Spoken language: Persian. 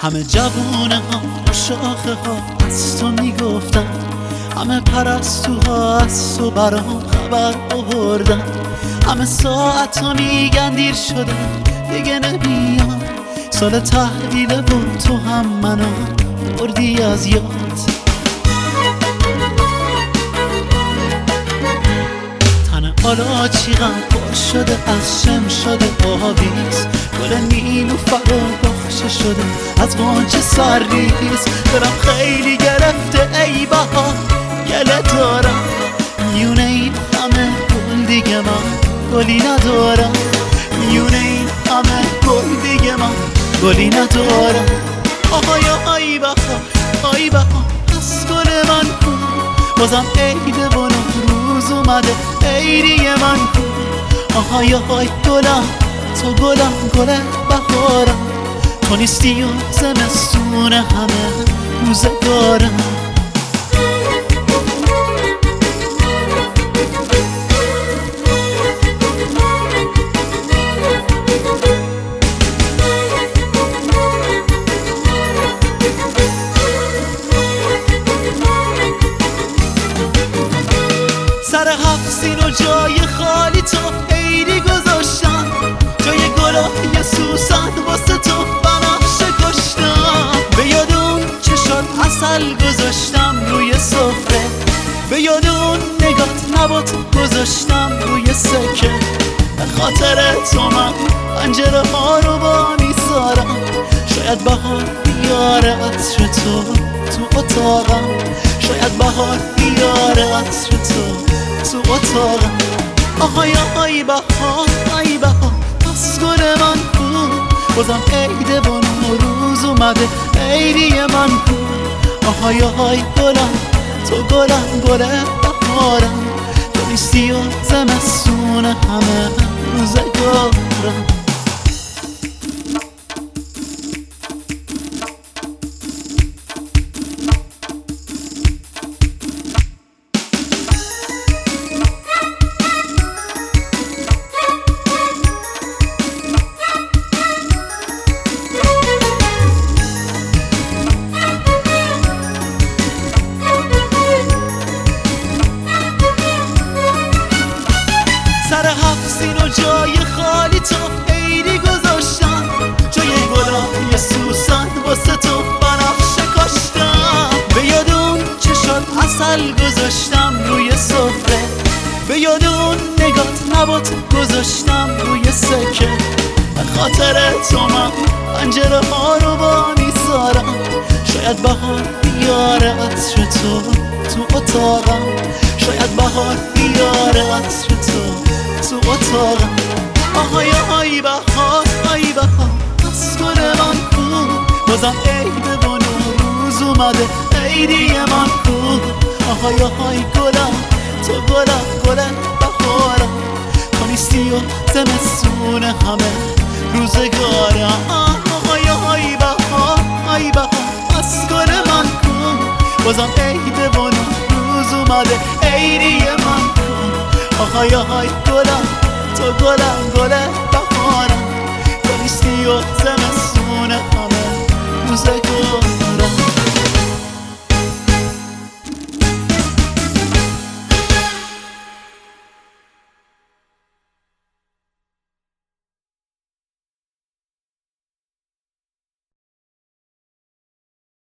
همه جوونه ها و شاخه ها از تو میگفتن، همه پرستوها از تو برام خبر آوردن، همه ساعت ها میگن دیر شده دیگه نمیان، سال تحویله و تو هم منو بردی از یاد. تن حالا چیغم پر شده از شم شده آویز، گل نیلوفر و بخشه شده از غنچه سرریز، دلم خیلی گرفته ای بهار گله دارم، میونه این همه گل دیگه من گلی ندارم، میونه این همه گل دیگه من گلی ندارم. آهای ای بهار ای بهار از گل من کو، بازم عیده و نوروز اومده عیدی من کو. آهای های گلم تو گلم گل بهارم، تو نیستی و زمستون همه روزگارم. سر هفت و جای خالی تو عیدی گذاشتم، جای گلای سوسن واسه تو بنفشه کشتم، به یاد اون چشات عسل گذاشتم روی سفره، به یاد اون نگات نبات گذاشتم روی سکه، به خاطر تو من پنجره ها رو با میذارم، شاید بهار بیاره عطر تو اتاقم، شاید بهار بیاره عطر تو اتاقم. آهای ای بهار ای بهار از گل من کو، بازم عیده و نوروز اومده عیدی من کو. آهای ای گلم تو گلم گل بهارم، تو نیستی و زمستون همه روزگارم. سر هفت و جای خالی تو عیدی گذاشتم، جای گلای سوسن واسه تو بنفشه کاشتم، به یاد اون چشات عسل گذاشتم روی سفره، به یاد اون نگات نبات گذاشتم روی سکه، به خاطر تو من پنجره ها رو با میذارم، شاید بهار بیاره عطر تو اتاقم، شاید بهار بیاره عطر تو اتاقم. آهای ای بهار ای بهار از گل من کو، بازم عیده و نوروز اومده عیدی من کو. آهای ای گلم تو گلم گل بهارم، تو نیستی و زمستون همه روزگارم. آهای ای بهار ای بهار از گل من کو، بازم عیده و نوروز اومده عیدی من کو. آهای گلم تو گلم گل بهارم، تو نیستی و زمستون همه روزگارم.